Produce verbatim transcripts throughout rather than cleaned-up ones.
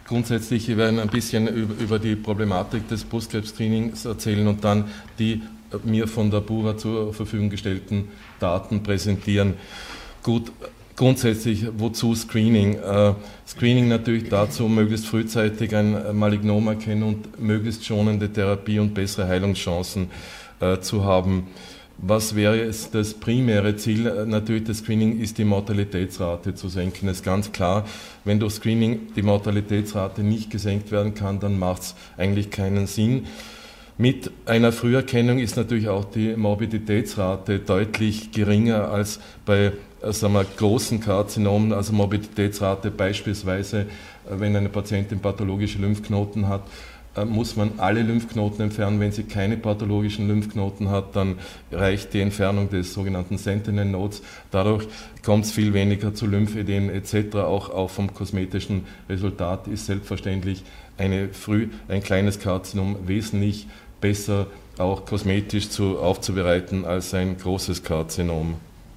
grundsätzlich, wir werden ein bisschen über die Problematik des Brustkrebs-Screenings erzählen und dann die mir von der Bura zur Verfügung gestellten Daten präsentieren. Gut, grundsätzlich, wozu Screening? Äh, Screening natürlich dazu, möglichst frühzeitig ein Malignom erkennen und möglichst schonende Therapie und bessere Heilungschancen äh, zu haben. Was wäre jetzt das primäre Ziel? Natürlich, das Screening ist die Mortalitätsrate zu senken. Das ist ganz klar, wenn durch Screening die Mortalitätsrate nicht gesenkt werden kann, dann macht es eigentlich keinen Sinn. Mit einer Früherkennung ist natürlich auch die Morbiditätsrate deutlich geringer als bei sagen wir, großen Karzinomen, also Morbiditätsrate beispielsweise, wenn eine Patientin pathologische Lymphknoten hat, muss man alle Lymphknoten entfernen. Wenn sie keine pathologischen Lymphknoten hat, dann reicht die Entfernung des sogenannten Sentinel Nodes. Dadurch kommt es viel weniger zu Lymphödem et cetera. Auch, auch vom kosmetischen Resultat ist selbstverständlich eine früh, ein kleines Karzinom wesentlich besser auch kosmetisch zu, aufzubereiten als ein großes Karzinom.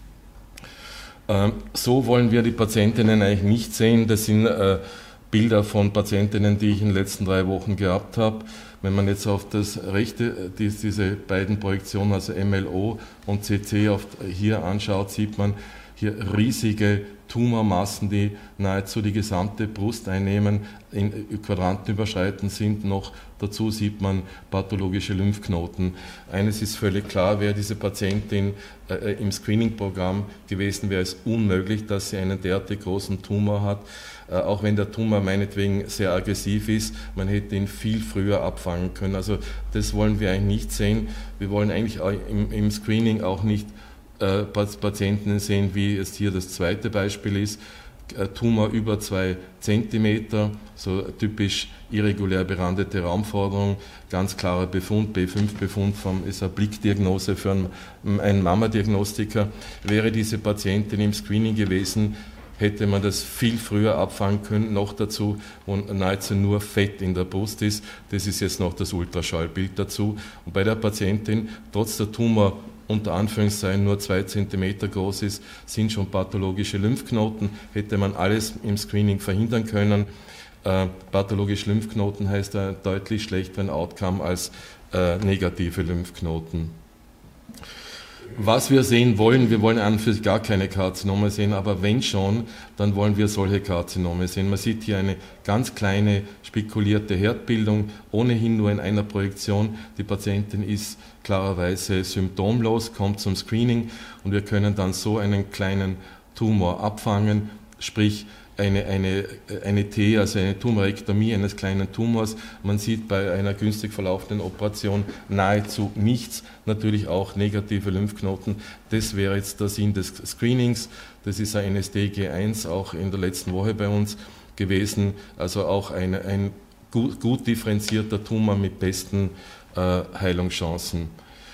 Ähm, so wollen wir die Patientinnen eigentlich nicht sehen. Das sind äh, Bilder von Patientinnen, die ich in den letzten drei Wochen gehabt habe. Wenn man jetzt auf das rechte, diese beiden Projektionen, also M L O und C T, auf, hier anschaut, sieht man hier riesige Tumormassen, die nahezu die gesamte Brust einnehmen, in Quadranten überschreiten sind. Noch dazu sieht man pathologische Lymphknoten. Eines ist völlig klar, wäre diese Patientin äh, im Screening-Programm gewesen, wäre es unmöglich, dass sie einen derartig großen Tumor hat. Äh, auch wenn der Tumor meinetwegen sehr aggressiv ist, man hätte ihn viel früher abfangen können. Also das wollen wir eigentlich nicht sehen. Wir wollen eigentlich im, im Screening auch nicht Patienten sehen, wie es hier das zweite Beispiel ist, Tumor über zwei Zentimeter, so typisch irregulär berandete Raumforderung, ganz klarer Befund, B fünf Befund, vom, ist eine Blickdiagnose für einen, einen Mama-Diagnostiker. Wäre diese Patientin im Screening gewesen, hätte man das viel früher abfangen können, noch dazu, wo nahezu nur Fett in der Brust ist. Das ist jetzt noch das Ultraschallbild dazu. Und bei der Patientin, trotz der Tumor unter Anführungszeichen nur zwei Zentimeter groß ist, sind schon pathologische Lymphknoten. Hätte man alles im Screening verhindern können. Äh, pathologische Lymphknoten heißt ein deutlich schlechteren Outcome als äh, negative Lymphknoten. Was wir sehen wollen, wir wollen an und für sich gar keine Karzinome sehen, aber wenn schon, dann wollen wir solche Karzinome sehen. Man sieht hier eine ganz kleine spekulierte Herdbildung, ohnehin nur in einer Projektion. Die Patientin ist klarerweise symptomlos, kommt zum Screening und wir können dann so einen kleinen Tumor abfangen, sprich eine, eine, eine T, also eine Tumorektomie eines kleinen Tumors. Man sieht bei einer günstig verlaufenden Operation nahezu nichts, natürlich auch negative Lymphknoten. Das wäre jetzt der Sinn des Screenings. Das ist ein N S D G eins, auch in der letzten Woche bei uns gewesen, also auch ein, ein gut, gut differenzierter Tumor mit besten äh, Heilungschancen.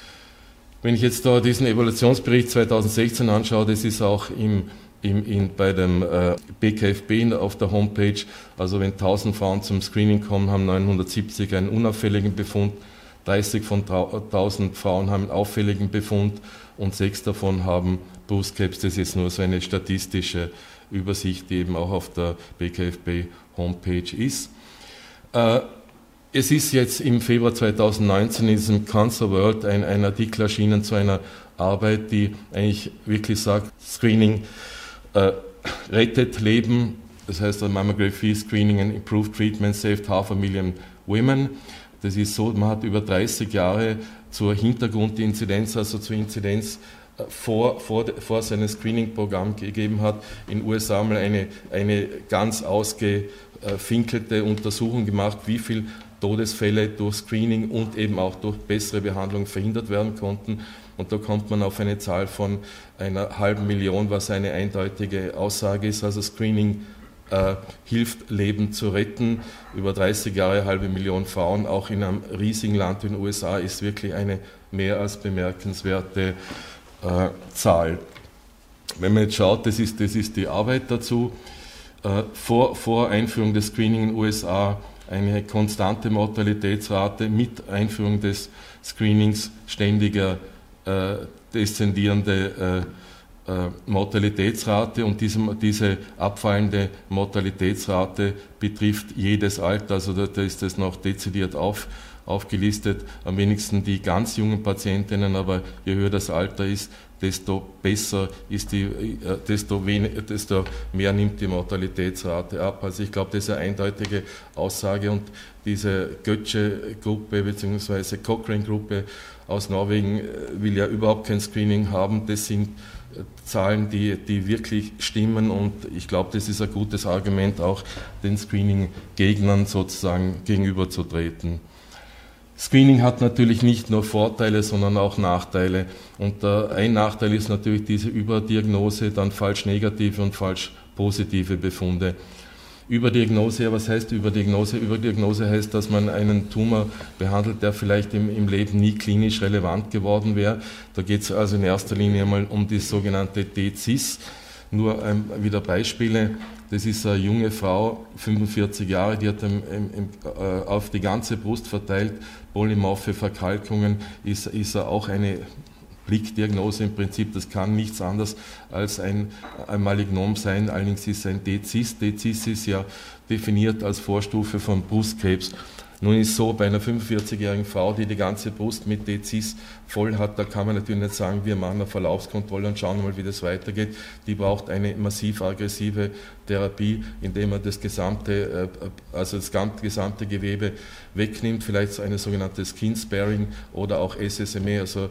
Wenn ich jetzt da diesen Evaluationsbericht zweitausendsechzehn anschaue, das ist auch im Im, in, bei dem äh, B K F B auf der Homepage, also wenn tausend Frauen zum Screening kommen, haben neunhundertsiebzig einen unauffälligen Befund, dreißig von tausend Frauen haben einen auffälligen Befund und sechs davon haben Brustkrebs. Das ist nur so eine statistische Übersicht, die eben auch auf der B K F B Homepage ist. Äh, es ist jetzt im Februar zweitausendneunzehn in diesem Cancer World ein, ein Artikel erschienen zu einer Arbeit, die eigentlich wirklich sagt, Screening Äh, rettet Leben, das heißt, Mammography Screening and Improved Treatment saved half a million women. Das ist so, man hat über dreißig Jahre zur Hintergrundinzidenz, also zur Inzidenz äh, vor, vor, vor seinem Screening-Programm gegeben hat, in den U S A mal eine, eine ganz ausgefinkelte Untersuchung gemacht, wie viel Todesfälle durch Screening und eben auch durch bessere Behandlung verhindert werden konnten. Und da kommt man auf eine Zahl von einer halben Million, was eine eindeutige Aussage ist. Also Screening äh, hilft, Leben zu retten. Über dreißig Jahre, halbe Million Frauen, auch in einem riesigen Land wie den U S A, ist wirklich eine mehr als bemerkenswerte äh, Zahl. Wenn man jetzt schaut, das ist, das ist die Arbeit dazu. Äh, vor, vor Einführung des Screening in den U S A eine konstante Mortalitätsrate, mit Einführung des Screenings ständiger äh, deszendierende äh, Mortalitätsrate, und diese, diese abfallende Mortalitätsrate betrifft jedes Alter, also da, da ist das noch dezidiert auf, aufgelistet, am wenigsten die ganz jungen Patientinnen, aber je höher das Alter ist, desto besser ist die, äh, desto, wenig, desto mehr nimmt die Mortalitätsrate ab. Also ich glaube, das ist eine eindeutige Aussage, und diese Götzsche-Gruppe bzw. Cochrane-Gruppe aus Norwegen will ja überhaupt kein Screening haben. Das sind Zahlen, die, die wirklich stimmen, und ich glaube, das ist ein gutes Argument, auch den Screening-Gegnern sozusagen gegenüberzutreten. Screening hat natürlich nicht nur Vorteile, sondern auch Nachteile. Und äh, ein Nachteil ist natürlich diese Überdiagnose, dann falsch negative und falsch positive Befunde. Überdiagnose, ja, was heißt Überdiagnose? Überdiagnose heißt, dass man einen Tumor behandelt, der vielleicht im, im Leben nie klinisch relevant geworden wäre. Da geht es also in erster Linie einmal um die sogenannte D C I S. Nur ähm, wieder Beispiele. Das ist eine junge Frau, fünfundvierzig Jahre, die hat im, im, äh, auf die ganze Brust verteilt polymorphe Verkalkungen, ist, ist auch eine Blickdiagnose im Prinzip. Das kann nichts anderes als ein, ein Malignom sein, allerdings ist es ein D C I S. D C I S ist ja definiert als Vorstufe von Brustkrebs. Nun ist es so, bei einer fünfundvierzigjährigen Frau, die die ganze Brust mit D C I S voll hat, da kann man natürlich nicht sagen, wir machen eine Verlaufskontrolle und schauen mal, wie das weitergeht. Die braucht eine massiv aggressive Therapie, indem man das gesamte, also das gesamte Gewebe wegnimmt, vielleicht so eine sogenannte Skin Sparing oder auch S S M E, also,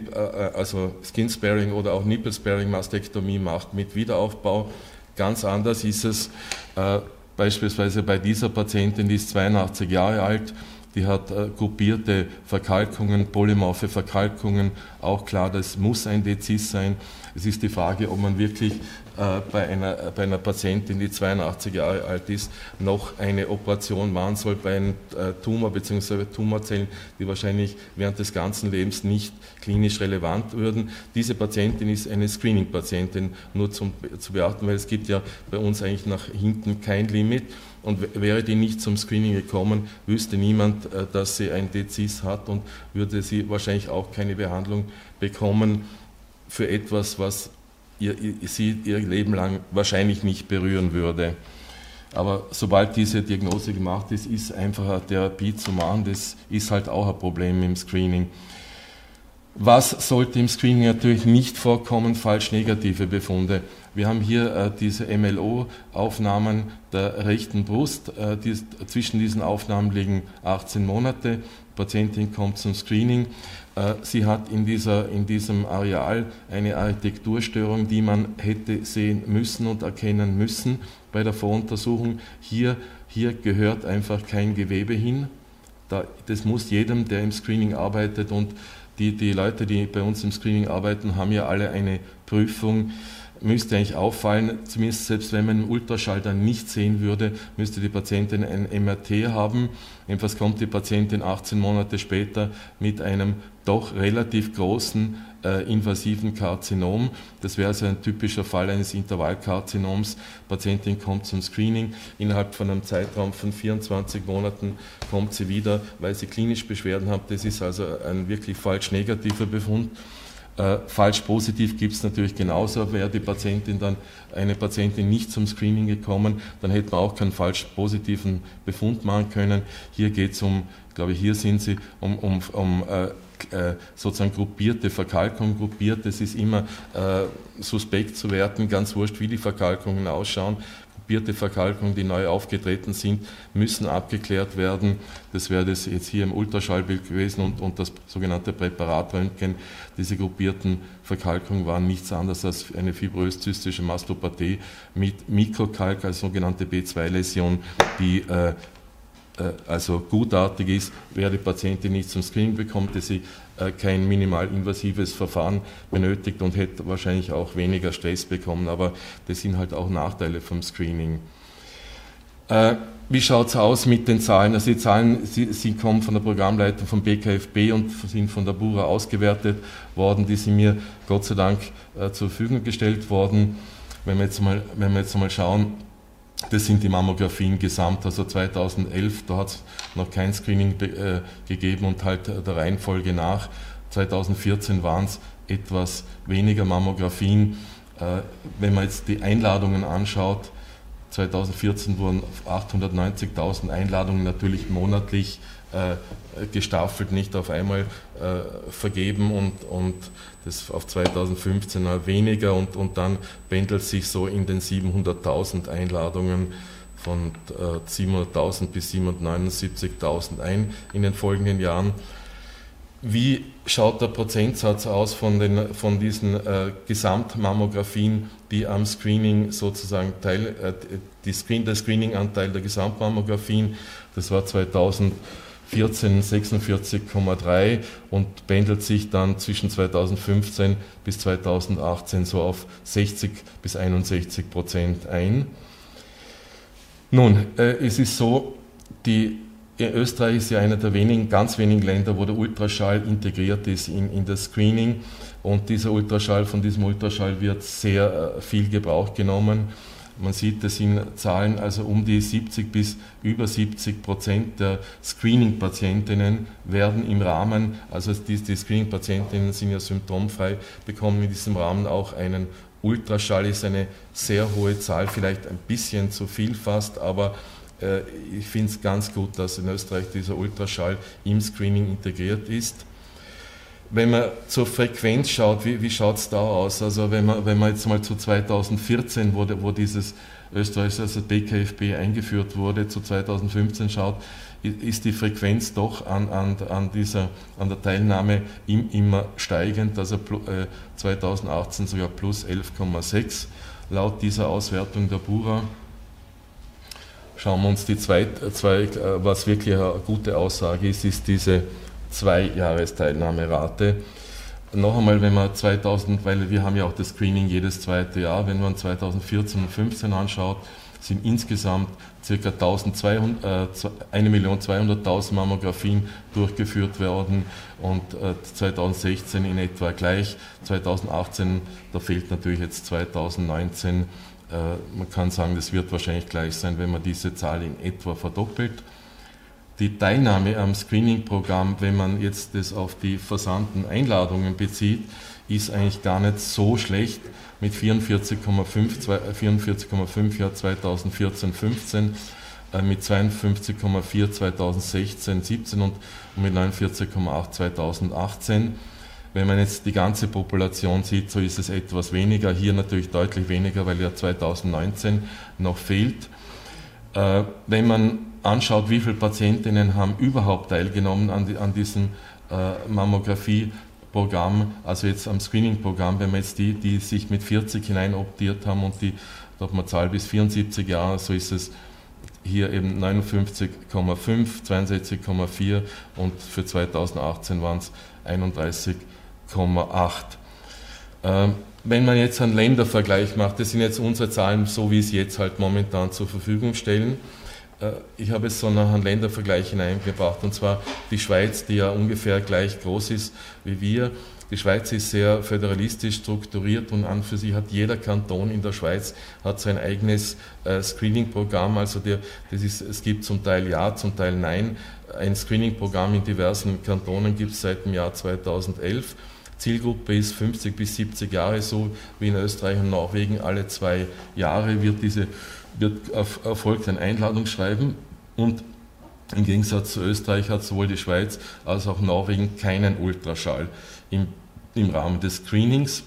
also Skin Sparing oder auch Nipple Sparing Mastektomie macht mit Wiederaufbau. Ganz anders ist es äh, beispielsweise bei dieser Patientin, die ist zweiundachtzig Jahre alt, die hat äh, gruppierte Verkalkungen, polymorphe Verkalkungen, auch klar, das muss ein D C I S sein. Es ist die Frage, ob man wirklich äh, bei, einer, bei einer Patientin, die zweiundachtzig Jahre alt ist, noch eine Operation machen soll bei einem äh, Tumor bzw. Tumorzellen, die wahrscheinlich während des ganzen Lebens nicht klinisch relevant würden. Diese Patientin ist eine Screening-Patientin, nur zum, zu beachten, weil es gibt ja bei uns eigentlich nach hinten kein Limit. Und wäre die nicht zum Screening gekommen, wüsste niemand, dass sie ein D C I S hat, und würde sie wahrscheinlich auch keine Behandlung bekommen für etwas, was ihr, sie ihr Leben lang wahrscheinlich nicht berühren würde. Aber sobald diese Diagnose gemacht ist, ist einfach eine Therapie zu machen. Das ist halt auch ein Problem im Screening. Was sollte im Screening natürlich nicht vorkommen? Falsch negative Befunde. Wir haben hier äh, diese M L O-Aufnahmen der rechten Brust. Äh, die, zwischen diesen Aufnahmen liegen achtzehn Monate. Die Patientin kommt zum Screening. Äh, sie hat in, dieser, in diesem Areal eine Architekturstörung, die man hätte sehen müssen und erkennen müssen bei der Voruntersuchung. Hier, hier gehört einfach kein Gewebe hin. Da, das muss jedem, der im Screening arbeitet, und Die, die Leute, die bei uns im Screening arbeiten, haben ja alle eine Prüfung. Müsste eigentlich auffallen, zumindest selbst wenn man im Ultraschall dann nicht sehen würde, müsste die Patientin ein M R T haben. Jedenfalls kommt die Patientin achtzehn Monate später mit einem doch relativ großen äh, invasiven Karzinom. Das wäre also ein typischer Fall eines Intervallkarzinoms. Die Patientin kommt zum Screening, innerhalb von einem Zeitraum von vierundzwanzig Monaten kommt sie wieder, weil sie klinische Beschwerden hat. Das ist also ein wirklich falsch negativer Befund. Äh, falsch positiv gibt es natürlich genauso. Wäre die Patientin dann eine Patientin nicht zum Screening gekommen, dann hätte man auch keinen falsch positiven Befund machen können. Hier geht es um, ich glaube, hier sind sie, um, um, um äh, sozusagen gruppierte Verkalkung. Gruppiert, das ist immer äh, suspekt zu werten, ganz wurscht, wie die Verkalkungen ausschauen. Gruppierte Verkalkungen, die neu aufgetreten sind, müssen abgeklärt werden. Das wäre das jetzt hier im Ultraschallbild gewesen, und, und das sogenannte Präparatröntgen. Diese gruppierten Verkalkungen waren nichts anderes als eine fibrös-zystische Mastopathie mit Mikrokalk, als sogenannte B zwei Läsion, die äh, also gutartig ist, wäre die Patientin nicht zum Screening bekommt, dass sie äh, kein minimalinvasives Verfahren benötigt und hätte wahrscheinlich auch weniger Stress bekommen, aber das sind halt auch Nachteile vom Screening. Äh, wie schaut es aus mit den Zahlen? Also die Zahlen, sie, sie kommen von der Programmleitung vom B K F B und sind von der Bura ausgewertet worden, die sind mir Gott sei Dank äh, zur Verfügung gestellt worden. Wenn wir jetzt mal, wenn wir jetzt mal schauen, das sind die Mammografien gesamt, also zweitausendelf, da hat es noch kein Screening äh, gegeben, und halt der Reihenfolge nach. zweitausendvierzehn waren es etwas weniger Mammografien. Wenn man jetzt die Einladungen anschaut, zweitausendvierzehn wurden achthundertneunzigtausend Einladungen natürlich monatlich gestaffelt, nicht auf einmal vergeben und, und das auf zweitausendfünfzehn weniger und, und dann pendelt sich so in den siebenhunderttausend Einladungen von siebenhunderttausend bis siebenhundertneunundsiebzigtausend ein in den folgenden Jahren. Wie schaut der Prozentsatz aus von, den, von diesen äh, Gesamtmammografien, die am Screening sozusagen Teil, äh, die Screen, der Screening-Anteil der Gesamtmammografien, das war zweitausendvierzehn sechsundvierzig Komma drei und pendelt sich dann zwischen zweitausendfünfzehn bis zweitausendachtzehn so auf sechzig bis einundsechzig Prozent ein. Nun, äh, es ist so, die Österreich ist ja einer der wenigen, ganz wenigen Länder, wo der Ultraschall integriert ist in, in das Screening und dieser Ultraschall, von diesem Ultraschall wird sehr äh, viel Gebrauch genommen. Man sieht, das sind Zahlen, also um die siebzig bis über siebzig Prozent der Screening-Patientinnen werden im Rahmen, also die, die Screening-Patientinnen sind ja symptomfrei, bekommen in diesem Rahmen auch einen Ultraschall, ist eine sehr hohe Zahl, vielleicht ein bisschen zu viel fast, aber ich finde es ganz gut, dass in Österreich dieser Ultraschall im Screening integriert ist. Wenn man zur Frequenz schaut, wie, wie schaut es da aus? Also wenn man, wenn man jetzt mal zu zweitausendvierzehn, wo, wo dieses Österreich, also B K F B eingeführt wurde, zu zweitausendfünfzehn schaut, ist die Frequenz doch an, an, an, dieser, an der Teilnahme im, immer steigend, also äh, zweitausendachtzehn sogar plus elf Komma sechs laut dieser Auswertung der Bura. Schauen wir uns die zwei, zwei, was wirklich eine gute Aussage ist, ist diese Zwei-Jahres-Teilnahmerate. Noch einmal, wenn man zweitausend, weil wir haben ja auch das Screening jedes zweite Jahr, wenn man zweitausendvierzehn und zweitausendfünfzehn anschaut, sind insgesamt ca. eine Million zweihunderttausend Mammografien durchgeführt worden und zweitausendsechzehn in etwa gleich. zweitausendachtzehn, da fehlt natürlich jetzt zweitausendneunzehn. Man kann sagen, das wird wahrscheinlich gleich sein, wenn man diese Zahl in etwa verdoppelt. Die Teilnahme am Screening-Programm, wenn man jetzt das auf die versandten Einladungen bezieht, ist eigentlich gar nicht so schlecht mit vierundvierzig Komma fünf Jahr zweitausendvierzehn fünfzehn, mit zweiundfünfzig Komma vier zweitausendsechzehn siebzehn und mit neunundvierzig Komma acht zweitausendachtzehn. Wenn man jetzt die ganze Population sieht, so ist es etwas weniger, hier natürlich deutlich weniger, weil ja zweitausendneunzehn noch fehlt. Äh, wenn man anschaut, wie viele Patientinnen haben überhaupt teilgenommen an, die, an diesem äh, Mammographie-Programm, also jetzt am Screening-Programm, wenn man jetzt die, die sich mit vierzig hinein optiert haben und die, da hat man Zahl bis vierundsiebzig Jahre, so ist es hier eben neunundfünfzig Komma fünf, zweiundsechzig Komma vier und für zweitausendachtzehn waren es einunddreißig Komma acht. Ähm, wenn man jetzt einen Ländervergleich macht, das sind jetzt unsere Zahlen, so wie sie jetzt halt momentan zur Verfügung stellen. Äh, ich habe es so nach einem Ländervergleich hineingebracht, und zwar die Schweiz, die ja ungefähr gleich groß ist wie wir. Die Schweiz ist sehr föderalistisch strukturiert und an für sich hat jeder Kanton in der Schweiz hat sein eigenes äh, Screening-Programm. Also der, das ist, es gibt zum Teil ja, zum Teil nein. Ein Screening-Programm in diversen Kantonen gibt es seit dem Jahr zweitausendelf. Zielgruppe ist fünfzig bis siebzig Jahre, so wie in Österreich und Norwegen. Alle zwei Jahre wird, diese, wird erfolgt ein Einladungsschreiben und im Gegensatz zu Österreich hat sowohl die Schweiz als auch Norwegen keinen Ultraschall im, im Rahmen des Screenings.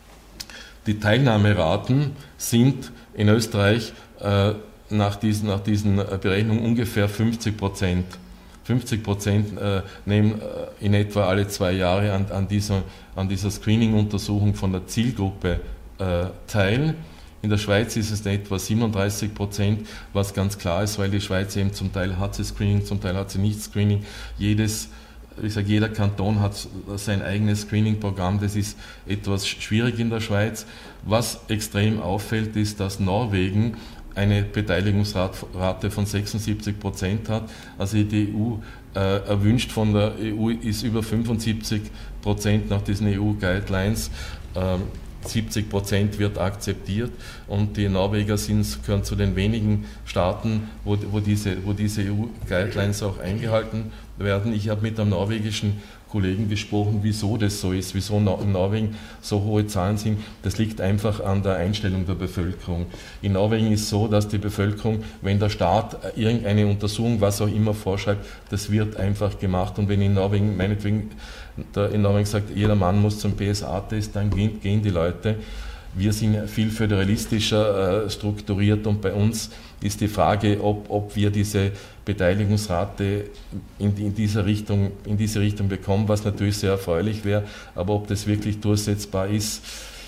Die Teilnahmeraten sind in Österreich äh, nach, diesen, nach diesen Berechnungen ungefähr fünfzig Prozent. fünfzig Prozent äh, nehmen äh, in etwa alle zwei Jahre an, an dieser, an dieser Screening-Untersuchung von der Zielgruppe äh, teil. In der Schweiz ist es in etwa siebenunddreißig Prozent, was ganz klar ist, weil die Schweiz eben zum Teil hat sie Screening, zum Teil hat sie nicht Screening. Jedes, ich sage, jeder Kanton hat sein eigenes Screening-Programm, das ist etwas schwierig in der Schweiz. Was extrem auffällt, ist, dass Norwegen eine Beteiligungsrate von sechsundsiebzig Prozent hat. Also die E U äh, erwünscht von der E U ist über fünfundsiebzig Prozent nach diesen E U-Guidelines. Ähm, siebzig Prozent wird akzeptiert und die Norweger sind, gehören zu den wenigen Staaten, wo, wo diese, wo diese E U-Guidelines auch eingehalten werden. Ich habe mit einem norwegischen Kollegen gesprochen, wieso das so ist, wieso in Norwegen so hohe Zahlen sind. Das liegt einfach an der Einstellung der Bevölkerung. In Norwegen ist es so, dass die Bevölkerung, wenn der Staat irgendeine Untersuchung, was auch immer vorschreibt, das wird einfach gemacht. Und wenn in Norwegen, meinetwegen, der in Norwegen sagt, jeder Mann muss zum P S A-Test, dann gehen, gehen die Leute. Wir sind viel föderalistischer äh, strukturiert und bei uns ist die Frage, ob, ob wir diese Beteiligungsrate in, in, dieser Richtung, in diese Richtung bekommen, was natürlich sehr erfreulich wäre, aber ob das wirklich durchsetzbar ist,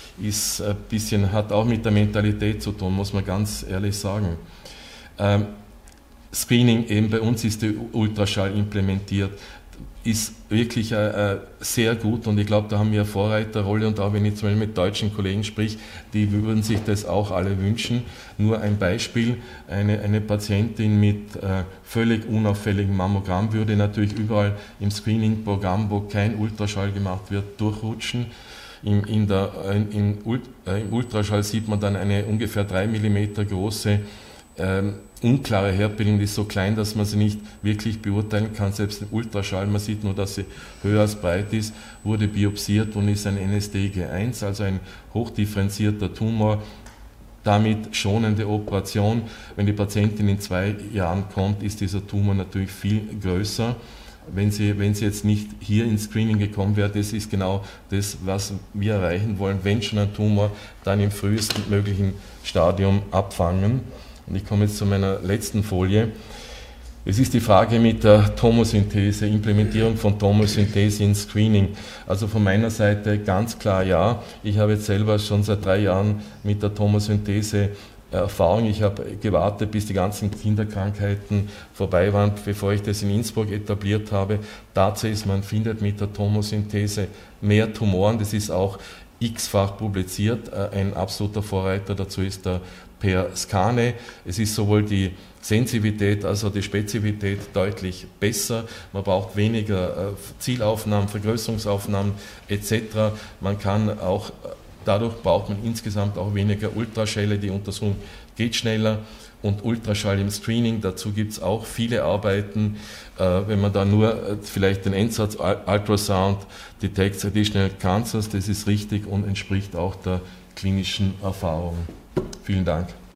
ist ein bisschen, hat auch mit der Mentalität zu tun, muss man ganz ehrlich sagen. Ähm, Screening, eben bei uns ist der Ultraschall implementiert, ist wirklich äh, sehr gut und ich glaube, da haben wir eine Vorreiterrolle und auch wenn ich zum Beispiel mit deutschen Kollegen sprich, die würden sich das auch alle wünschen. Nur ein Beispiel, eine, eine Patientin mit äh, völlig unauffälligem Mammogramm würde natürlich überall im Screening-Programm, wo kein Ultraschall gemacht wird, durchrutschen. Im, in der, in, in, äh, Im Ultraschall sieht man dann eine ungefähr drei Millimeter große Ähm, unklare Herzbildung, die ist so klein, dass man sie nicht wirklich beurteilen kann, selbst im Ultraschall, man sieht nur, dass sie höher als breit ist, wurde biopsiert und ist ein N S D G eins, also ein hochdifferenzierter Tumor, damit schonende Operation. Wenn die Patientin in zwei Jahren kommt, ist dieser Tumor natürlich viel größer. Wenn sie, wenn sie jetzt nicht hier ins Screening gekommen wäre, das ist genau das, was wir erreichen wollen, wenn schon ein Tumor, dann im frühesten möglichen Stadium abfangen. Und ich komme jetzt zu meiner letzten Folie. Es ist die Frage mit der Tomosynthese, Implementierung von Tomosynthese in Screening. Also von meiner Seite ganz klar ja. Ich habe jetzt selber schon seit drei Jahren mit der Tomosynthese Erfahrung. Ich habe gewartet, bis die ganzen Kinderkrankheiten vorbei waren, bevor ich das in Innsbruck etabliert habe. Tatsache ist, man findet mit der Tomosynthese mehr Tumoren. Das ist auch x-fach publiziert. Ein absoluter Vorreiter dazu ist der Per Skane. Es ist sowohl die Sensitivität als auch die Spezifität deutlich besser. Man braucht weniger Zielaufnahmen, Vergrößerungsaufnahmen et cetera. Man kann auch, dadurch braucht man insgesamt auch weniger Ultraschälle. Die Untersuchung geht schneller. Und Ultraschall im Screening, dazu gibt es auch viele Arbeiten. Äh, wenn man da nur äh, vielleicht den Endsatz Ultrasound detects additional cancers, das ist richtig und entspricht auch der klinischen Erfahrung. Vielen Dank.